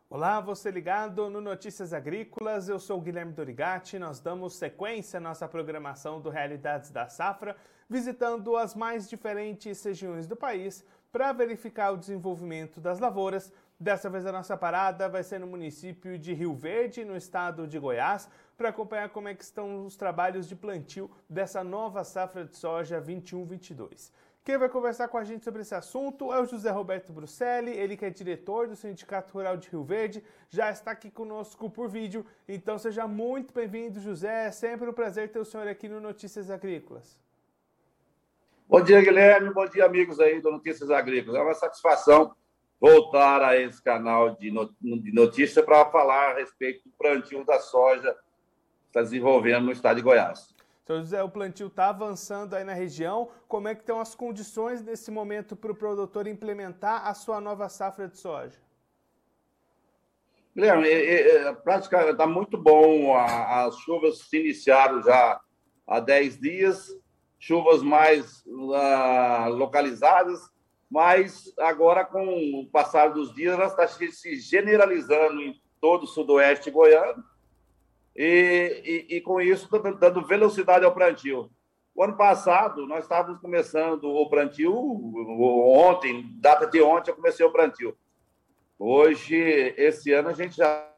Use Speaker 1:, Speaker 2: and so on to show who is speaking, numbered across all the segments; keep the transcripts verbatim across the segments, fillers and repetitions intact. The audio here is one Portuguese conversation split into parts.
Speaker 1: Olá, você ligado no Notícias Agrícolas, eu sou o Guilherme Dorigatti, nós damos sequência à nossa programação do Realidades da Safra, visitando as mais diferentes regiões do país para verificar o desenvolvimento das lavouras. Dessa vez a nossa parada vai ser no município de Rio Verde, no estado de Goiás, para acompanhar como é que estão os trabalhos de plantio dessa nova safra de soja vinte e um vinte e dois. Quem vai conversar com a gente sobre esse assunto é o José Roberto Bruselli, ele que é diretor do Sindicato Rural de Rio Verde, já está aqui conosco por vídeo, então seja muito bem-vindo, José, é sempre um prazer ter o senhor aqui no Notícias Agrícolas.
Speaker 2: Bom dia, Guilherme, bom dia, amigos aí do Notícias Agrícolas. É uma satisfação voltar a esse canal de notícia para falar a respeito do plantio da soja que está desenvolvendo no estado de Goiás.
Speaker 1: Senhor José, o plantio está avançando aí na região. Como é que estão as condições nesse momento para o produtor implementar a sua nova safra de soja?
Speaker 2: Guilherme, é, é, praticamente está muito bom. A, as chuvas se iniciaram já há dez dias, chuvas mais uh, localizadas, mas agora, com o passar dos dias, ela está se generalizando em todo o sudoeste goiano. E, e, e com isso dando velocidade ao plantio. O ano passado, nós estávamos começando o plantio, ontem, data de ontem, eu comecei o plantio. Hoje, esse ano, a gente já...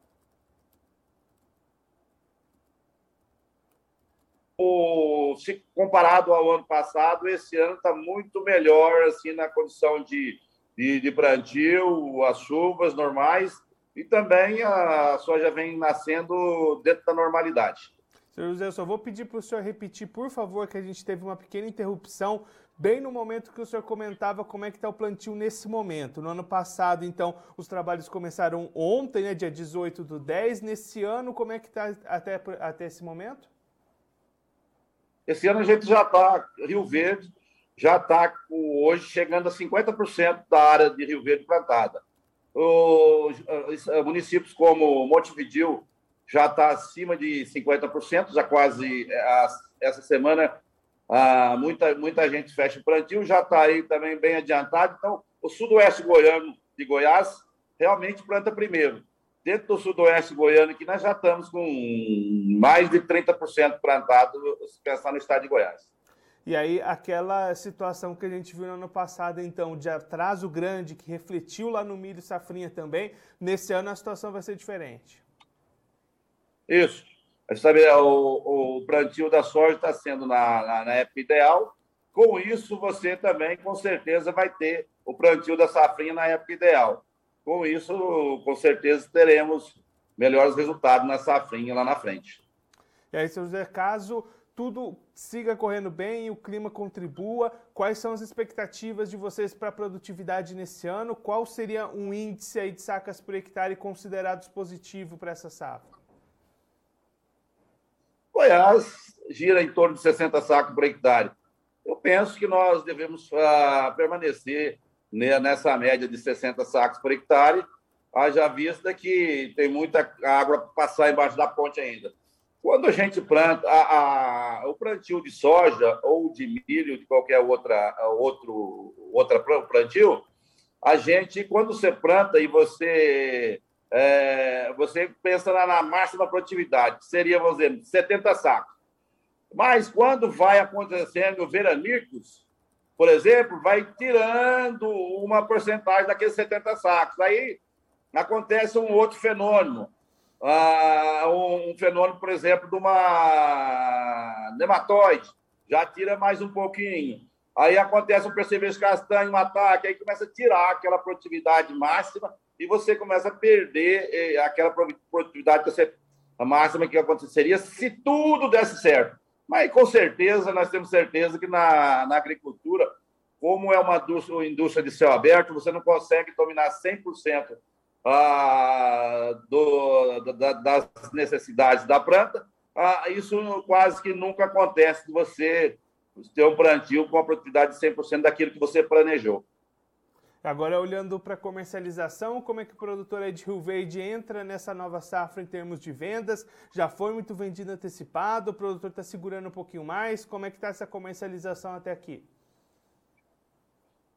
Speaker 2: Se comparado ao ano passado, esse ano está muito melhor assim, na condição de, de, de plantio, as chuvas normais, e também a soja vem nascendo dentro da normalidade.
Speaker 1: Senhor José, eu só vou pedir para o senhor repetir, por favor, que a gente teve uma pequena interrupção bem no momento que o senhor comentava como é que está o plantio nesse momento. No ano passado, então, os trabalhos começaram ontem, né, dia dezoito do dez. Nesse ano, como é que está até, até esse momento?
Speaker 2: Esse ano a gente já está, Rio Verde, já está hoje chegando a cinquenta por cento da área de Rio Verde plantada. Os municípios como Montevidéu já está acima de cinquenta por cento, já quase essa semana muita, muita gente fecha o plantio, já está aí também bem adiantado. Então, o sudoeste goiano de Goiás realmente planta primeiro. Dentro do sudoeste goiano, que nós já estamos com mais de trinta por cento plantado, se pensar no estado de Goiás.
Speaker 1: E aí, aquela situação que a gente viu no ano passado, então, de atraso grande, que refletiu lá no milho safrinha também, nesse ano a situação vai ser diferente.
Speaker 2: Isso. Sabe, o, o plantio da soja está sendo na, na, na época ideal. Com isso, você também, com certeza, vai ter o plantio da safrinha na época ideal. Com isso, com certeza, teremos melhores resultados na safrinha lá na frente.
Speaker 1: E aí, seu José, caso tudo siga correndo bem e o clima contribua, quais são as expectativas de vocês para a produtividade nesse ano? Qual seria um índice aí de sacas por hectare considerados positivo para essa safra?
Speaker 2: Goiás gira em torno de sessenta sacos por hectare. Eu penso que nós devemos uh, permanecer nessa média de sessenta sacos por hectare, haja vista que tem muita água para passar embaixo da ponte ainda. Quando a gente planta, a, a, o plantio de soja ou de milho, de qualquer outra, outro, outra plantio, a gente, quando você planta e você, é, você pensa na, na máxima produtividade, que seria, vamos dizer, setenta sacos. Mas quando vai acontecendo veranicos, por exemplo, vai tirando uma porcentagem daqueles setenta sacos. Aí acontece um outro fenômeno. Uh, um fenômeno, por exemplo, de uma nematóide, já tira mais um pouquinho. Aí acontece um percevejo castanho, um ataque, aí começa a tirar aquela produtividade máxima e você começa a perder eh, aquela produtividade que você, a máxima que aconteceria se tudo desse certo. Mas, com certeza, nós temos certeza que na, na agricultura, como é uma indústria, uma indústria de céu aberto, você não consegue dominar cem por cento Ah, do, da, das necessidades da planta, ah, isso quase que nunca acontece de você ter um plantio com a produtividade de cem por cento daquilo que você planejou.
Speaker 1: Agora, olhando para a comercialização, como é que o produtor aí de Rio Verde entra nessa nova safra em termos de vendas? Já foi muito vendido antecipado? O produtor está segurando um pouquinho mais? Como é que está essa comercialização até aqui?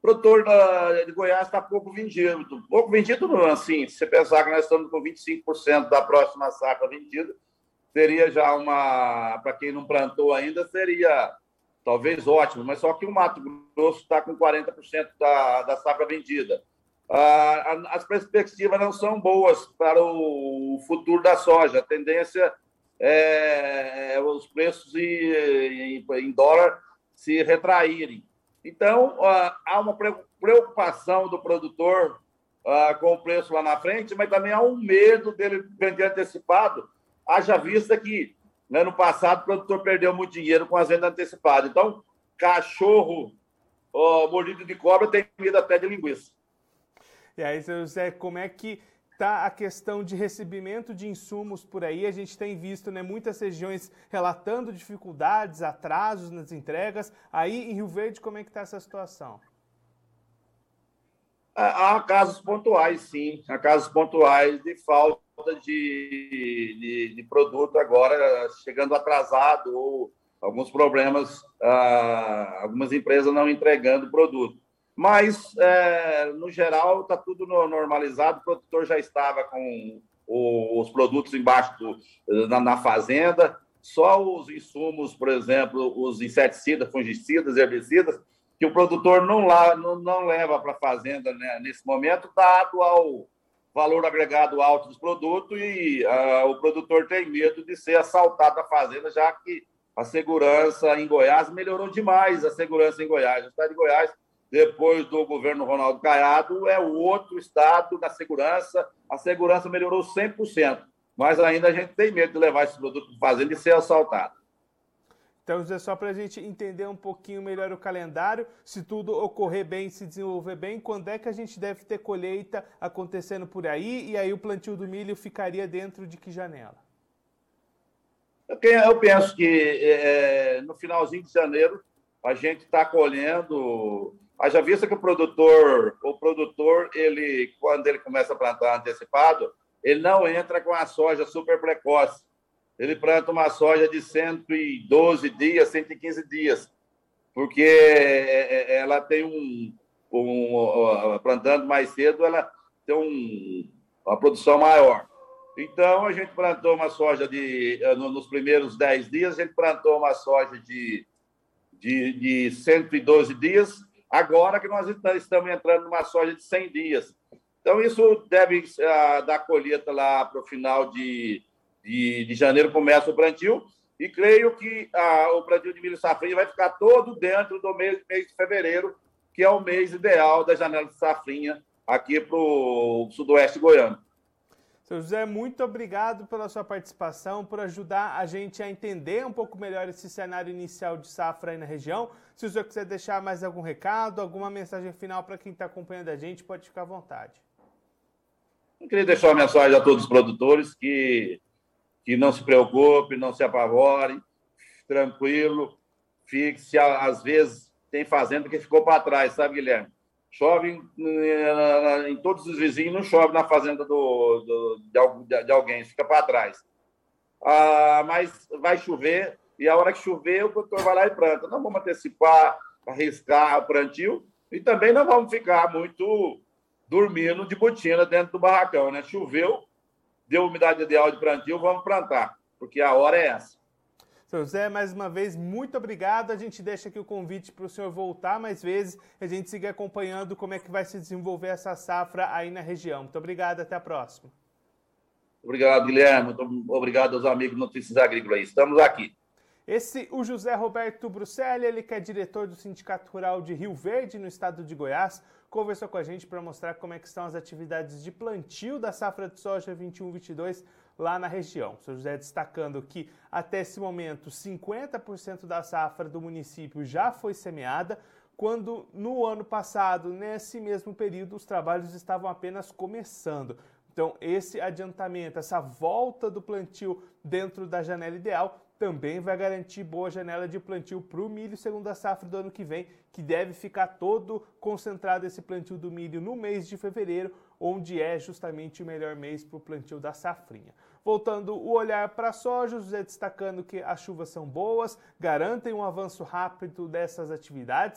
Speaker 2: produtor da, de Goiás está pouco vendido. Pouco vendido, não, assim, se você pensar que nós estamos com vinte e cinco por cento da próxima safra vendida, seria já uma, para quem não plantou ainda, seria talvez ótimo, mas só que o Mato Grosso está com quarenta por cento da, da safra vendida. Ah, as perspectivas não são boas para o futuro da soja. A tendência é, é os preços em, em dólar se retraírem. Então, ah, há uma preocupação do produtor ah, com o preço lá na frente, mas também há um medo dele vender antecipado, haja vista que, né, no passado, o produtor perdeu muito dinheiro com as vendas antecipadas. Então, cachorro oh, mordido de cobra tem medo até de linguiça.
Speaker 1: E aí, seu José, como é que está a questão de recebimento de insumos por aí? A gente tem visto, né, muitas regiões relatando dificuldades, atrasos nas entregas. Aí, em Rio Verde, como é que está essa situação?
Speaker 2: Há casos pontuais, sim. Há casos pontuais de falta de, de, de produto agora chegando atrasado ou alguns problemas, ah, algumas empresas não entregando produto. Mas, é, no geral, está tudo normalizado. O produtor já estava com os produtos embaixo do, na, na fazenda. Só os insumos, por exemplo, os inseticidas, fungicidas, herbicidas, que o produtor não, lá, não, não leva para a fazenda, né, nesse momento, dado ao valor agregado alto dos produtos, e uh, o produtor tem medo de ser assaltado da fazenda, já que a segurança em Goiás melhorou demais, a segurança em Goiás. O estado de Goiás, depois do governo Ronaldo Caiado, é o outro estado da segurança. A segurança melhorou cem por cento, mas ainda a gente tem medo de levar esse produto para a fazenda e ser assaltado.
Speaker 1: Então, José, só para a gente entender um pouquinho melhor o calendário, se tudo ocorrer bem, se desenvolver bem, quando é que a gente deve ter colheita acontecendo por aí? E aí o plantio do milho ficaria dentro de que janela?
Speaker 2: Eu penso que é, no finalzinho de janeiro a gente está colhendo. Haja vista que o produtor, o produtor, ele, quando ele começa a plantar antecipado, ele não entra com a soja super precoce. Ele planta uma soja de cento e doze dias, cento e quinze dias, porque ela tem um, um plantando mais cedo, ela tem um, uma produção maior. Então, a gente plantou uma soja de, nos primeiros dez dias, a gente plantou uma soja de, de, de cento e doze dias, agora que nós estamos entrando numa soja de cem dias. Então, isso deve uh, dar colheita lá para o final de De, de janeiro começa o plantio, e creio que ah, o plantio de milho safrinha vai ficar todo dentro do mês, mês de fevereiro, que é o mês ideal da janela de safrinha aqui para o sudoeste goiano.
Speaker 1: Seu José, muito obrigado pela sua participação, por ajudar a gente a entender um pouco melhor esse cenário inicial de safra aí na região. Se o senhor quiser deixar mais algum recado, alguma mensagem final para quem está acompanhando a gente, pode ficar à vontade.
Speaker 2: Eu queria deixar uma mensagem a todos os produtores que que não se preocupe, não se apavore, tranquilo, fique, se às vezes tem fazenda que ficou para trás, sabe, Guilherme? Chove em, em, em todos os vizinhos, não chove na fazenda do, do, de, de alguém, fica para trás. Ah, mas vai chover, e a hora que chover, o produtor vai lá e planta. Não vamos antecipar, arriscar o plantio, e também não vamos ficar muito dormindo de botina dentro do barracão, né? Choveu, deu umidade ideal de plantio, vamos plantar, porque a hora é essa.
Speaker 1: Seu José, mais uma vez, muito obrigado. A gente deixa aqui o convite para o senhor voltar mais vezes, a gente seguir acompanhando como é que vai se desenvolver essa safra aí na região. Muito obrigado, até a próxima.
Speaker 2: Obrigado, Guilherme. Muito obrigado aos amigos Notícias Agrícolas. Estamos aqui.
Speaker 1: Esse, o José Roberto Bruxelli, ele que é diretor do Sindicato Rural de Rio Verde, no estado de Goiás, conversou com a gente para mostrar como é que estão as atividades de plantio da safra de soja vinte e um vinte e dois lá na região. O seu José destacando que, até esse momento, cinquenta por cento da safra do município já foi semeada, quando no ano passado, nesse mesmo período, os trabalhos estavam apenas começando. Então, esse adiantamento, essa volta do plantio dentro da janela ideal, também vai garantir boa janela de plantio para o milho segundo a safra do ano que vem, que deve ficar todo concentrado esse plantio do milho no mês de fevereiro, onde é justamente o melhor mês para o plantio da safrinha. Voltando o olhar para a soja, José destacando que as chuvas são boas, garantem um avanço rápido dessas atividades.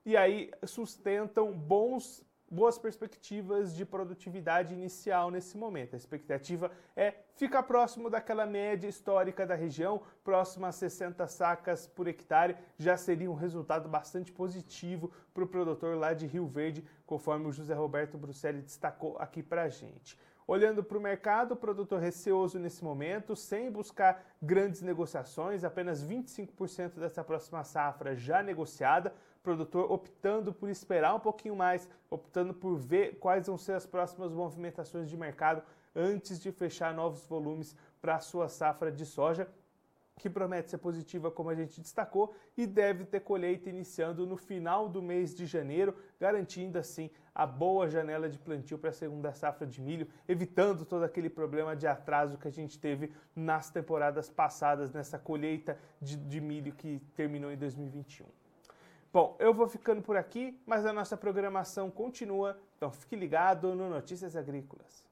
Speaker 1: e aí sustentam bons boas perspectivas de produtividade inicial nesse momento. A expectativa é ficar próximo daquela média histórica da região, próximo a sessenta sacas por hectare, já seria um resultado bastante positivo para o produtor lá de Rio Verde, conforme o José Roberto Bruselli destacou aqui para a gente. Olhando para o mercado, o produtor receoso nesse momento, sem buscar grandes negociações, apenas vinte e cinco por cento dessa próxima safra já negociada, produtor optando por esperar um pouquinho mais, optando por ver quais vão ser as próximas movimentações de mercado antes de fechar novos volumes para a sua safra de soja, que promete ser positiva, como a gente destacou, e deve ter colheita iniciando no final do mês de janeiro, garantindo assim a boa janela de plantio para a segunda safra de milho, evitando todo aquele problema de atraso que a gente teve nas temporadas passadas, nessa colheita de, de milho que terminou em dois mil e vinte e um. Bom, eu vou ficando por aqui, mas a nossa programação continua, então fique ligado no Notícias Agrícolas.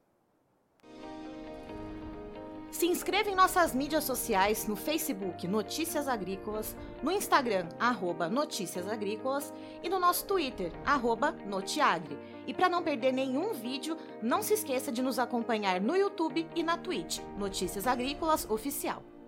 Speaker 3: Se inscreva em nossas mídias sociais no Facebook Notícias Agrícolas, no Instagram, arroba Notícias Agrícolas e no nosso Twitter, arroba Notiagre. E para não perder nenhum vídeo, não se esqueça de nos acompanhar no YouTube e na Twitch, Notícias Agrícolas Oficial.